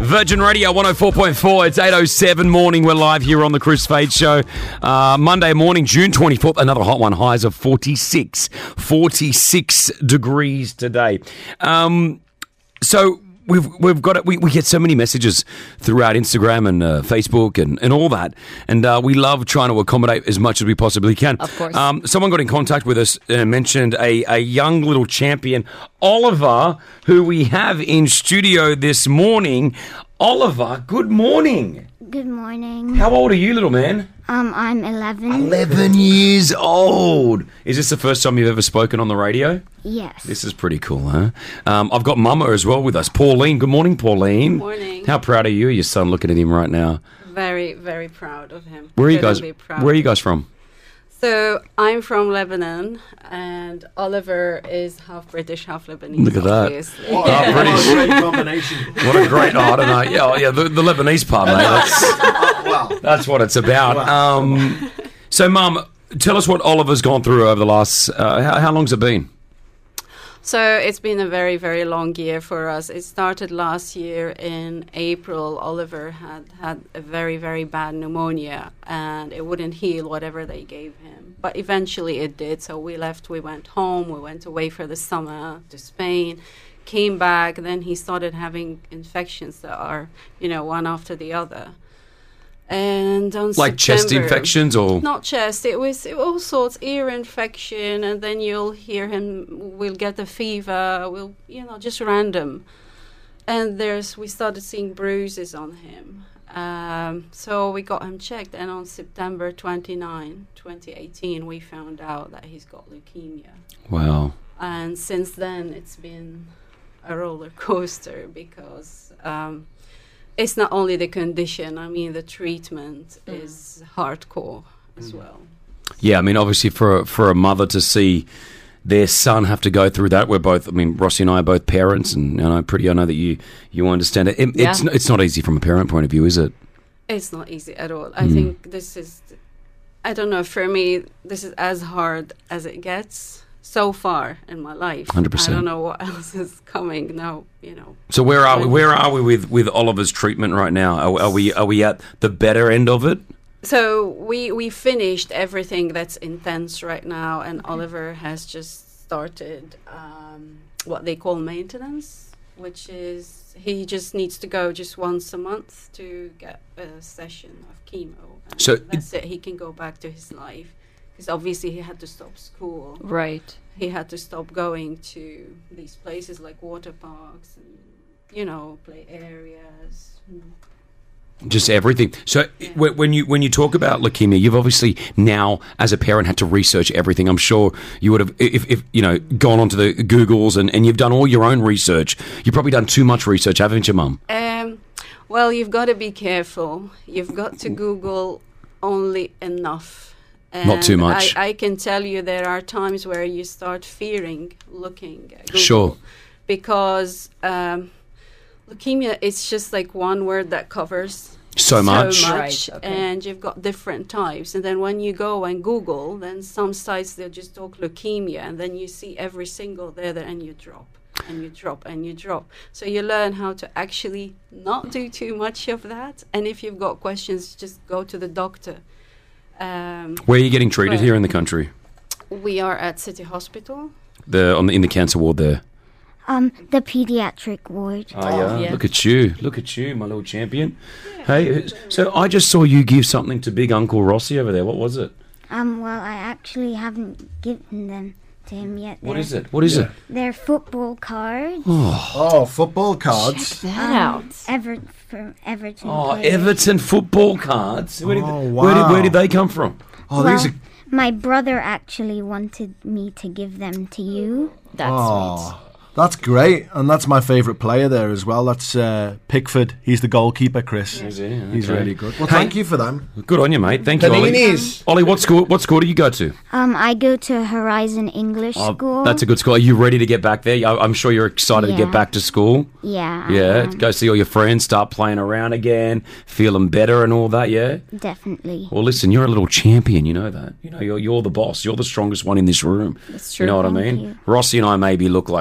Virgin Radio 104.4. It's 8:07 morning. We're live here on the Chris Fade Show. Monday morning, June 24th. Another hot one. Highs of 46 degrees today. So we've got it. We get so many messages throughout Instagram and Facebook and all that, and we love trying to accommodate as much as we possibly can. Of course. Someone got in contact with us and mentioned a young little champion, Oliver, who we have in studio this morning. Oliver, good morning. Good morning. How old are you, little man? I'm 11. 11 years old. Is this the first time you've ever spoken on the radio? Yes. This is pretty cool, huh? I've got Mama as well with us. Pauline. Good morning, Pauline. Good morning. How proud are you of your son? Looking at him right now. Very, very proud of him. Where are you guys? Couldn't be proud. Where are you guys from? So I'm from Lebanon, and Oliver is half British, half Lebanese. Look at that. Obviously. What a Great combination. What a great, I don't know. Yeah, the Lebanese part, mate. That's what it's about. So, Mum, tell us what Oliver's gone through over the last, how long's it been? So it's been a very, very long year for us. It started last year in April. Oliver had a very, very bad pneumonia, and it wouldn't heal whatever they gave him. But eventually it did. So we left, we went home, we went away for the summer to Spain, came back, then he started having infections that are, one after the other. And on Like chest September- infections or? Not chest, it was all sorts, ear infection, and then you'll hear him, we'll get a fever, just random. And we started seeing bruises on him. So we got him checked, and on September 29, 2018, we found out that he's got leukemia. Wow. And since then, it's been a roller coaster because it's not only the condition, the treatment is hardcore as well. Yeah, obviously for a mother to see their son have to go through that, we're both, Rossi and I are both parents, and I know that you understand it. It's not easy from a parent point of view, is it? It's not easy at all. I think this is, I don't know, for me, this is as hard as it gets so far in my life. 100%. I don't know what else is coming now, So where are we? Where are we with Oliver's treatment right now? Are we at the better end of it? So we finished everything that's intense right now, and Oliver has just started what they call maintenance, which is he just needs to go just once a month to get a session of chemo. And So that's it. He can go back to his life. Because obviously he had to stop school. Right. He had to stop going to these places like water parks and, play areas. Just everything. So when you talk about leukemia, you've obviously now, as a parent, had to research everything. I'm sure you would have, if gone onto the Googles and you've done all your own research. You've probably done too much research, haven't you, Mum? Well, you've got to be careful. You've got to Google only enough. And Not too much. I can tell you there are times where you start fearing looking at Google. Sure. Because leukemia, it's just like one word that covers So much. Right, okay. And you've got different types. And then when you go and Google, then some sites, they'll just talk leukemia, and then you see every single there, and you drop. And you drop and you drop. So you learn how to actually not do too much of that. And if you've got questions, just go to the doctor. Where are you getting treated here in the country? We are at City Hospital. In the cancer ward there. The pediatric ward. Oh, yeah. Look at you, my little champion. Hey, so I just saw you give something to Big Uncle Rossi over there. What was it? Well, I actually haven't given them to him yet. What is it? What is it? They're football cards. Oh, football cards. That out. From Everton. Oh, players. Everton football cards. Where wow. did they come from? Oh, Well, these are... my brother actually wanted me to give them to you. That's sweet. That's great, and that's my favourite player there as well. That's Pickford. He's the goalkeeper, Chris. Is he? He's Okay. really good. Well, Hey. thank you for them. Good on you, mate. Thank you, Ollie. Paninis. Ollie, what school do you go to? I go to Horizon English School. That's a good school. Are you ready to get back there? I'm sure you're excited to Yeah. get back to school. Yeah. Yeah, go see all your friends, start playing around again, feeling better and all that, yeah? Definitely. Well, listen, you're a little champion, you know that. You're the boss. You're the strongest one in this room. That's true. You know what I Thank mean? you. Rossi and I maybe look like we're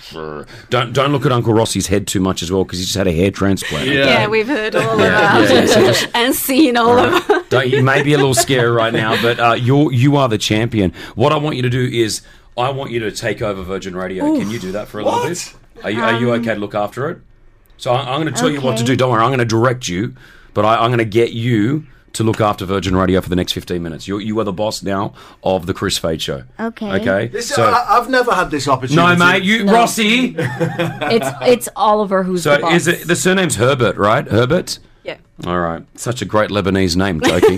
Don't look at Uncle Rossi's head too much as well, because he just had a hair transplant. Yeah, we've heard all about it so just- and seen all of it. You may be a little scared right now, but you are the champion. What I want you to do is I want you to take over Virgin Radio. Can you do that for a little bit? Are you okay to look after it? So I'm going to tell you what to do. Don't worry, I'm going to direct you, but I'm going to get you to look after Virgin Radio for the next 15 minutes. You are the boss now of the Chris Fade Show. Okay. I've never had this opportunity. No, mate, Rossi. It's Oliver who's the boss. So is it the surname's Herbert, right? Herbert. Yeah. All right. Such a great Lebanese name. Joking.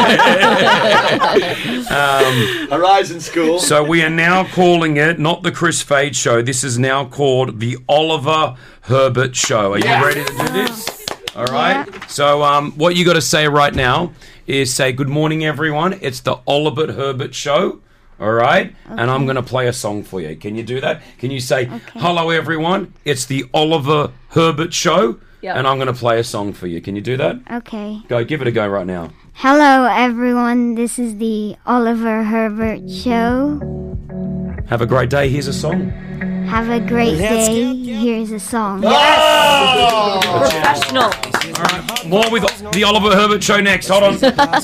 Horizon School. So we are now calling it not the Chris Fade Show. This is now called the Oliver Herbert Show. Are you ready to do this? All right. Yeah. So what you got to say right now is say good morning, everyone. It's the Oliver Herbert Show. All right. And I'm going to play a song for you. Can you do that? Can you say hello, everyone? It's the Oliver Herbert Show. Yep. And I'm going to play a song for you. Can you do that? Okay. Go. Give it a go right now. Hello, everyone. This is the Oliver Herbert Show. Have a great day. Here's a song. Have a great day. Here's a song. Professional. All right. More with the Oliver Herbert Show next. Hold on.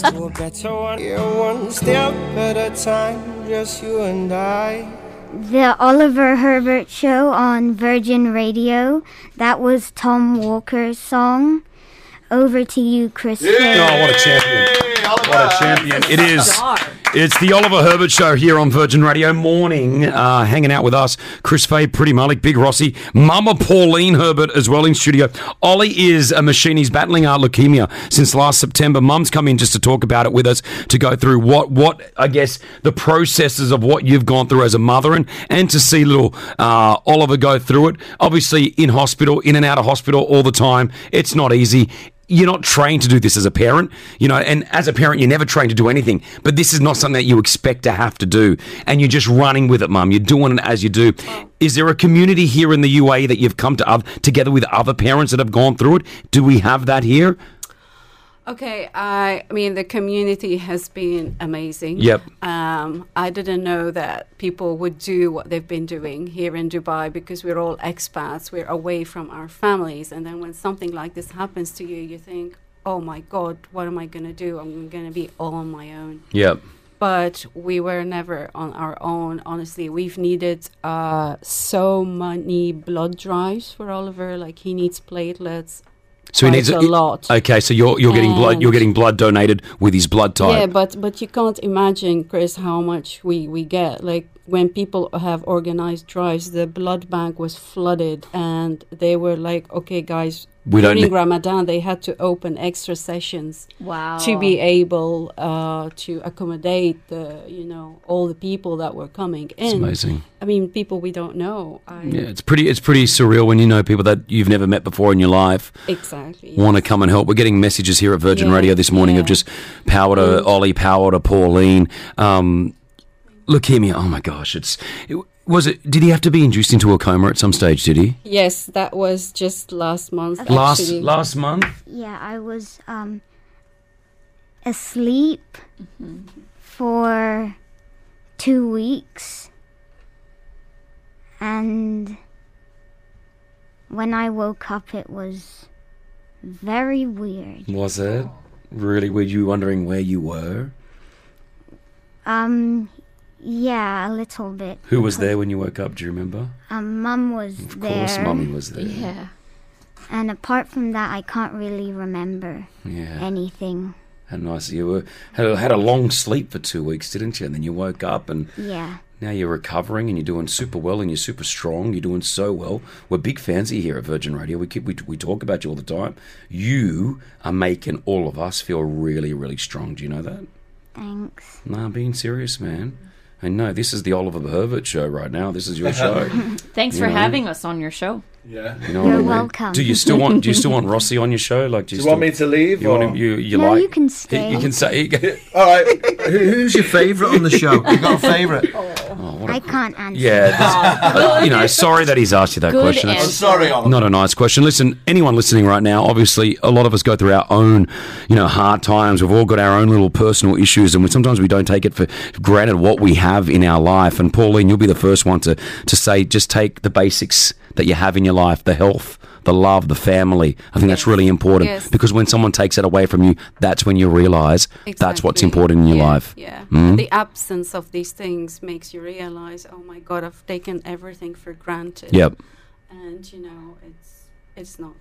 One step at a time, just you and I. The Oliver Herbert Show on Virgin Radio. That was Tom Walker's song. Over to you, Chris. Oh, what a champion. What a champion. It is. It's the Oliver Herbert Show here on Virgin Radio morning. Hanging out with us, Chris Fade, Pretty Malik, Big Rossi, Mama Pauline Herbert as well in studio. Ollie is a machine. He's battling leukemia since last September. Mum's come in just to talk about it with us, to go through what I guess, the processes of what you've gone through as a mother, and to see little Oliver go through it. Obviously in hospital, in and out of hospital all the time. It's not easy. You're not trained to do this as a parent, and as a parent, you're never trained to do anything. But this is not something that you expect to have to do. And you're just running with it, Mum. You're doing it as you do. Is there a community here in the UAE that you've come to together with other parents that have gone through it? Do we have that here? Okay, I mean, the community has been amazing. Yep. I didn't know that people would do what they've been doing here in Dubai, because we're all expats. We're away from our families. And then when something like this happens to you, you think, oh my God, what am I going to do? I'm going to be all on my own. Yep. But we were never on our own. Honestly, we've needed so many blood drives for Oliver. Like, he needs platelets. So he needs a lot. Okay, so you're getting blood. You're getting blood donated with his blood type. Yeah, but you can't imagine, Chris, how much we get. Like, when people have organized drives, the blood bank was flooded, and they were like, "Okay, guys." During Ramadan, they had to open extra sessions to be able to accommodate all the people that were coming in. It's amazing. I mean, people we don't know. Yeah, it's pretty surreal when you know people that you've never met before in your life. Exactly. Want to come and help. We're getting messages here at Virgin Radio this morning of just power to Ollie, power to Pauline. Leukemia. Oh my gosh, did he have to be induced into a coma at some stage, did he? Yes, that was just last month. Last month? Yeah, I was asleep for 2 weeks. And when I woke up, it was very weird. Was it? Really? Were you wondering where you were? Yeah, a little bit. Who was there when you woke up? Do you remember? Mum was there. Of course, Mummy was there. Yeah. And apart from that, I can't really remember anything. How nice. You had a long sleep for 2 weeks, didn't you? And then you woke up and now you're recovering and you're doing super well and you're super strong. You're doing so well. We're big fans of you here at Virgin Radio. We talk about you all the time. You are making all of us feel really, really strong. Do you know that? Thanks. No, I'm being serious, man. And no, this is the Oliver Herbert Show right now. This is your show. Thanks for having us on your show. Yeah, You're welcome. Do you still want Rossi on your show? Like, do you want me to leave? You can stay. You can say. All right. Who's your favourite on the show? You got a favourite? Oh, I can't answer. Yeah, sorry that he's asked you that Good question. answer. Sorry, Oliver. Not a nice question. Listen, anyone listening right now, obviously, a lot of us go through our own, hard times. We've all got our own little personal issues, and sometimes we don't take it for granted what we have in our life. And Pauline, you'll be the first one to say, just take the basics that you have in your life, the health, the love, the family. I think that's really important because when someone takes it away from you, that's when you realise that's what's important in your life. Yeah. Mm? The absence of these things makes you realise, oh my God, I've taken everything for granted. Yep. And it's not.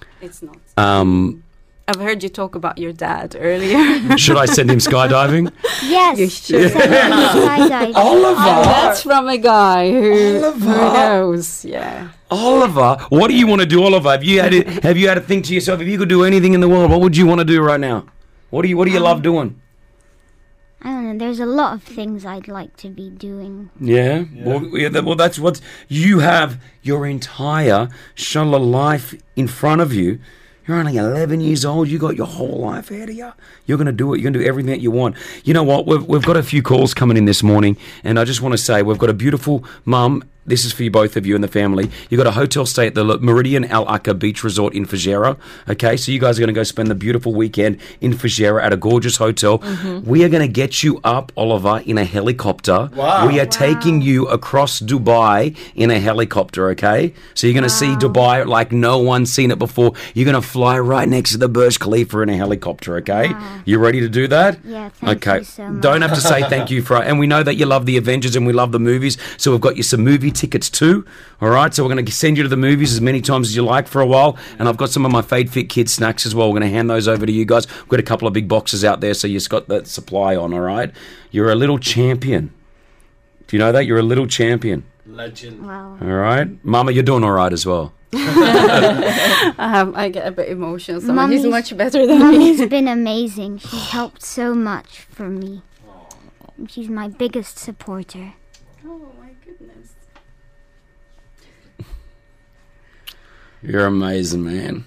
I've heard you talk about your dad earlier. Should I send him skydiving? Yes. You should. Skydiving. Oliver! That's from a guy who knows. Yeah. Oliver, what do you want to do, Oliver? Have you had to think to yourself, if you could do anything in the world, what would you want to do right now? What do you love doing? I don't know. There's a lot of things I'd like to be doing. Yeah. Well, that's what you have. Your entire inshallah life in front of you. You're only 11 years old. You got your whole life ahead of you. You're going to do it. You're going to do everything that you want. You know what? We've got a few calls coming in this morning, and I just want to say we've got a beautiful mum. This is for you, both of you and the family. You've got a hotel stay at the Meridian Al Aqsa Beach Resort in Fujairah. Okay, so you guys are going to go spend the beautiful weekend in Fujairah at a gorgeous hotel. Mm-hmm. We are going to get you up, Oliver, in a helicopter. Wow. We are taking you across Dubai in a helicopter, okay? So you're going to see Dubai like no one's seen it before. You're going to fly right next to the Burj Khalifa in a helicopter, okay? Wow. You ready to do that? Yeah, thank you so much. Don't have to say thank you and we know that you love the Avengers and we love the movies, so we've got you some movie tickets too. All right, so we're going to send you to the movies as many times as you like for a while, and I've got some of my Fade Fit Kids snacks as well. We're going to hand those over to you guys. We've got a couple of big boxes out there, so you've got that supply on. All right, you're a little champion. Do you know that? You're a little champion. Legend. Wow. All right, Mama, you're doing all right as well. I get a bit emotional. So he's much better than me. Mommy's been amazing. She's helped so much for me. She's my biggest supporter. Oh my goodness. You're amazing, man.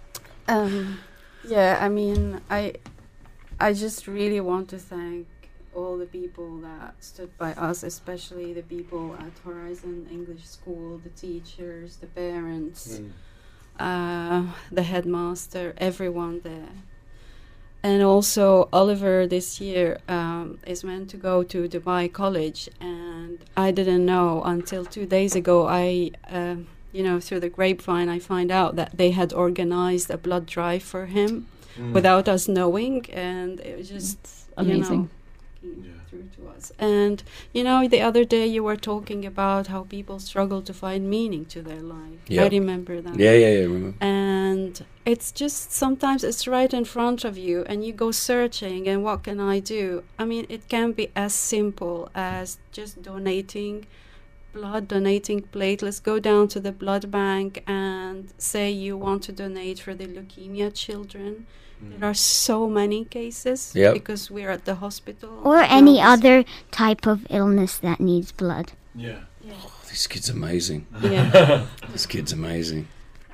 Yeah, I mean, I just really want to thank all the people that stood by us, especially the people at Horizon English School, the teachers, the parents, the headmaster, everyone there. And also Oliver this year is meant to go to Dubai College, and I didn't know until 2 days ago. Through the grapevine, I find out that they had organized a blood drive for him without us knowing, and it was just amazing. Through to us. And the other day you were talking about how people struggle to find meaning to their life. Yep. I remember that. Yeah, remember. And it's just sometimes it's right in front of you and you go searching, and what can I do? I mean, it can be as simple as just donating blood, donating platelets. Go down to the blood bank and say you want to donate for the leukemia children. There are so many cases because we're at the hospital. Or any other type of illness that needs blood. Yeah. Oh, this kid's amazing. Yeah. This kid's amazing.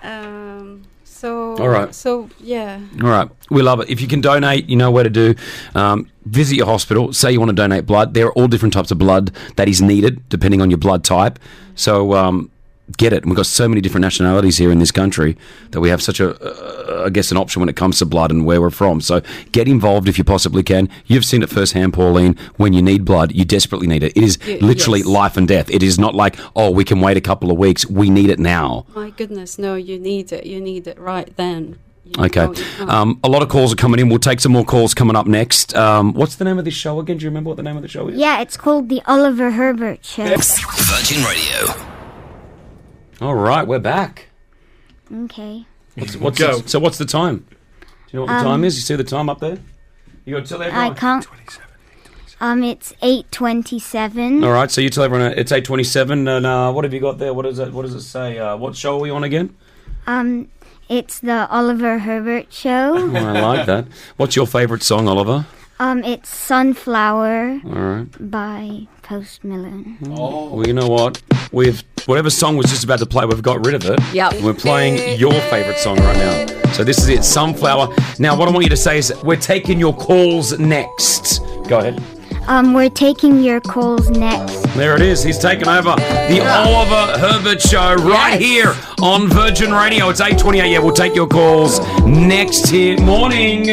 All right. So, yeah. All right. We love it. If you can donate, you know where to do. Visit your hospital. Say you want to donate blood. There are all different types of blood that is needed depending on your blood type. So get it. And we've got so many different nationalities here in this country that we have such an option when it comes to blood and where we're from. So get involved if you possibly can. You've seen it firsthand, Pauline. When you need blood, you desperately need it. It is literally life and death. It is not like, we can wait a couple of weeks. We need it now. My goodness, no, you need it. You need it right then. Okay. A lot of calls are coming in. We'll take some more calls coming up next. What's the name of this show again? Do you remember what the name of the show is? Yeah, it's called The Oliver Herbert Show. Virgin Radio. All right, we're back. Okay. What's the time? Do you know what the time is? You see the time up there? You got to tell everyone. I can't. It's 8:27. All right, so you tell everyone it's 8:27, and what have you got there? What does it say? What show are we on again? It's the Oliver Herbert Show. Oh, I like that. What's your favourite song, Oliver? It's Sunflower All right. by Post Malone. Oh. Well, you know what? Whatever song was just about to play, we've got rid of it. Yep. We're playing your favourite song right now. So this is it, Sunflower. Now, what I want you to say is we're taking your calls next. Go ahead. We're taking your calls next. There it is. He's taken over the Oliver Herbert Show right here on Virgin Radio. It's 8:28. Yeah, we'll take your calls next here. Morning.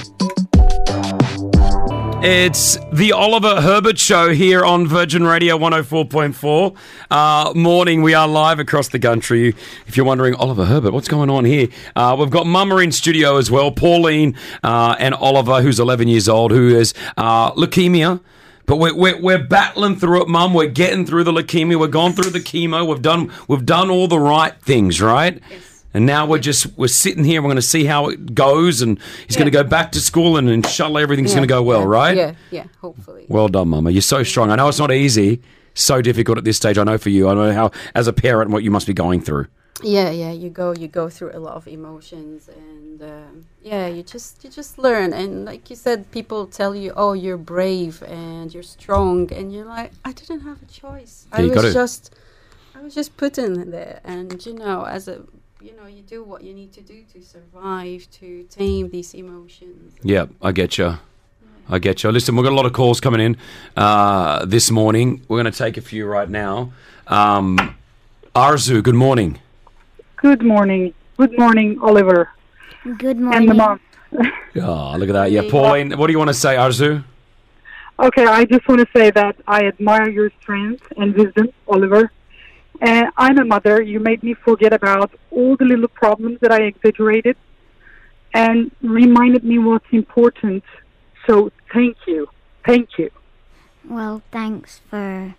It's the Oliver Herbert Show here on Virgin Radio 104.4. Morning, we are live across the country. If you're wondering, Oliver Herbert, what's going on here? We've got Mama in studio as well, Pauline and Oliver, who's 11 years old, who has leukemia. But we're battling through it, Mum. We're getting through the leukemia. We've gone through the chemo. We've done all the right things, right? Yes. And now we're sitting here. We're going to see how it goes, and he's going to go back to school, and inshallah everything's going to go well, right? Yeah, hopefully. Well done, Mama. You're so strong. I know it's not easy, so difficult at this stage. I know for you. I know how, as a parent, what you must be going through. Yeah. You go through a lot of emotions, and you just learn. And like you said, people tell you, "Oh, you're brave and you're strong," and you're like, "I didn't have a choice. I was just put in there." And you do what you need to do to survive, to tame these emotions. Yeah, I get you. Listen, we've got a lot of calls coming in this morning. We're going to take a few right now. Arzu, good morning. Good morning. Good morning, Oliver. Good morning. And the mom. Oh, look at that. Yeah, Pauline, what do you want to say, Arzu? Okay, I just want to say that I admire your strength and wisdom, Oliver. And I'm a mother. You made me forget about all the little problems that I exaggerated and reminded me what's important. So thank you. Thank you. Well, thanks for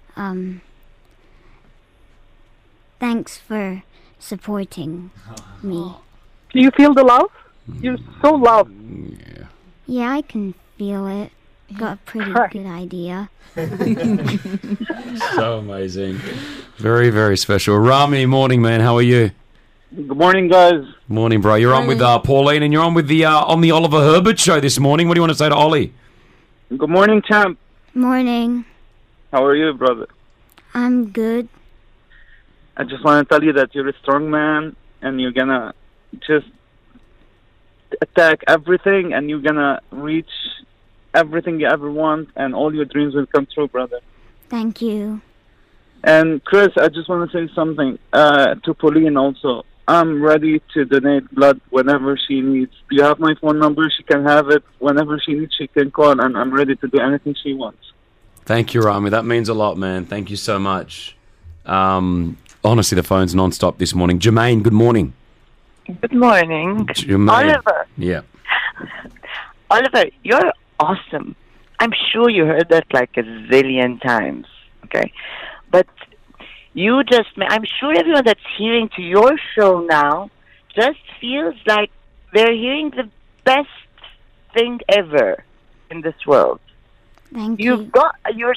supporting me. Do you feel the love? You're so loved. Yeah, I can feel it. Got a pretty good idea. So amazing. Very, very special. Rami, morning, man. How are you? Good morning, guys. Morning, bro. You're on with Pauline, and you're on with the on the Oliver Herbert Show this morning. What do you want to say to Ollie? Good morning, champ. Morning. How are you, brother? I'm good. I just want to tell you that you're a strong man, and you're gonna just attack everything, and you're gonna reach everything you ever want, and all your dreams will come true, brother. Thank you. And Chris, I just want to say something to Pauline also. I'm ready to donate blood whenever she needs. Do you have my phone number? She can have it. Whenever she needs, she can call, and I'm ready to do anything she wants. Thank you, Rami. That means a lot, man. Thank you so much. Honestly, the phone's non-stop this morning. Jermaine, good morning. Good morning. Jermaine. Oliver. Yeah. Oliver, you're awesome. I'm sure you heard that like a zillion times, okay? But I'm sure everyone that's hearing to your show now just feels like they're hearing the best thing ever in this world. Thank you. You're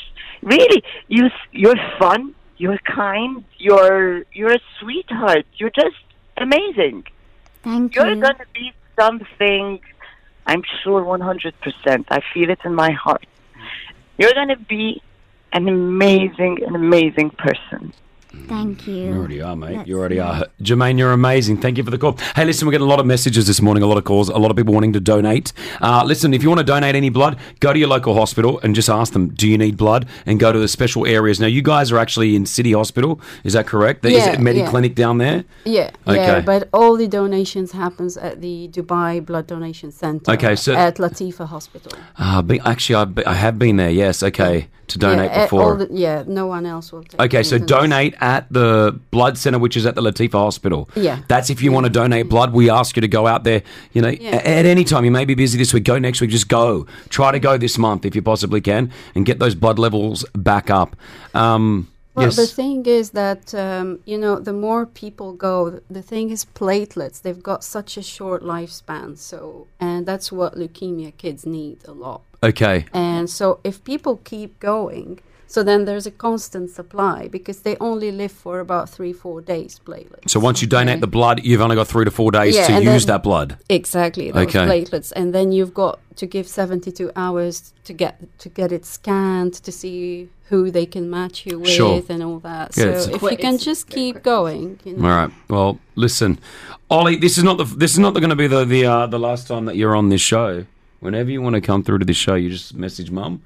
fun, you're kind, you're a sweetheart. You're just amazing. Thank you. You're going to be something, I'm sure 100%. I feel it in my heart. You're going to be an amazing person. Thank you. You already are, mate. You already are. Jermaine, you're amazing. Thank you for the call. Hey, listen, we're getting a lot of messages this morning, a lot of calls, a lot of people wanting to donate. Listen, if you want to donate any blood, go to your local hospital and just ask them, do you need blood? And go to the special areas. Now, you guys are actually in City Hospital. Is that correct? Is it Mediclinic down there? Yeah. Okay. Yeah, but all the donations happens at the Dubai Blood Donation Center at Latifa Hospital. Actually, I have been there, yes. Okay. To donate before. No one else will take. Okay, so donate at the blood center, which is at the Latifa Hospital. Yeah. That's if you want to donate blood. We ask you to go out there, at any time. You may be busy this week. Go next week. Just go. Try to go this month if you possibly can and get those blood levels back up. Well, the thing is that, the more people go, the thing is platelets. They've got such a short lifespan. And that's what leukemia kids need a lot. Okay. And so if people keep going, so then there's a constant supply because they only live for about 3-4 days, platelets. So once you donate the blood, you've only got 3 to 4 days to use that blood. Exactly, those platelets. And then you've got to give 72 hours to get it scanned to see who they can match you with and all that. Yeah, so if you can just keep going. All right. Well, listen, Ollie, this is not going to be the last time that you're on this show. Whenever you want to come through to this show, you just message Mum,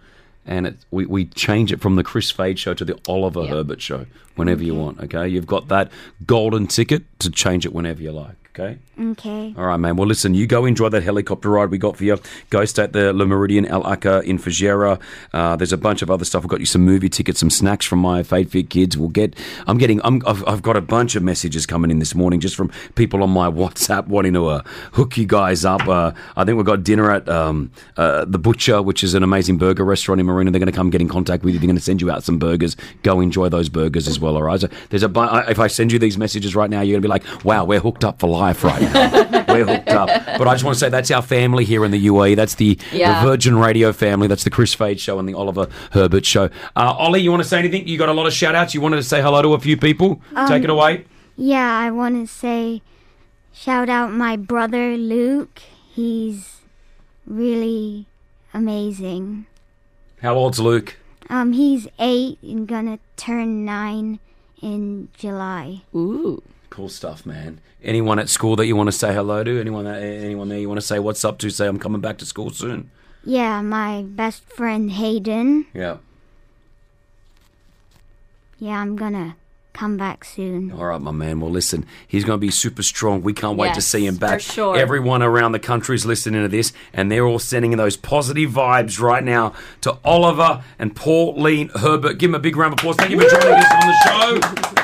and we change it from the Chris Fade Show to the Oliver Herbert Show whenever you want, okay? You've got that golden ticket to change it whenever you like, okay? Okay. All right, man. Well, listen, you go enjoy that helicopter ride we got for you. Go stay at the Le Meridian El Aka in Fujairah. There's a bunch of other stuff. We've got you some movie tickets, some snacks from my Fade Fit kids. I've got a bunch of messages coming in this morning just from people on my WhatsApp wanting to hook you guys up. I think we've got dinner at The Butcher, which is an amazing burger restaurant in Marina. They're going to come get in contact with you. They're going to send you out some burgers. Go enjoy those burgers as well, all right? So if I send you these messages right now, you're going to be like, wow, we're hooked up for life right now. We're hooked up. But I just want to say that's our family here in the UAE. That's the Virgin Radio family. That's the Chris Fade Show and the Oliver Herbert Show. Ollie, you want to say anything? You got a lot of shout-outs. You wanted to say hello to a few people. Take it away. Yeah, I want to say shout out my brother Luke. He's really amazing. How old's Luke? He's 8 and gonna turn 9 in July. Ooh. Cool stuff, man. Anyone at school that you want to say hello to? Anyone there you want to say what's up to? Say I'm coming back to school soon. Yeah, my best friend Hayden. Yeah. Yeah, I'm gonna come back soon. All right, my man. Well, listen, he's going to be super strong. We can't wait to see him back. For sure. Everyone around the country is listening to this, and they're all sending those positive vibes right now to Oliver and Pauline Herbert. Give them a big round of applause. Thank you for joining us on the show.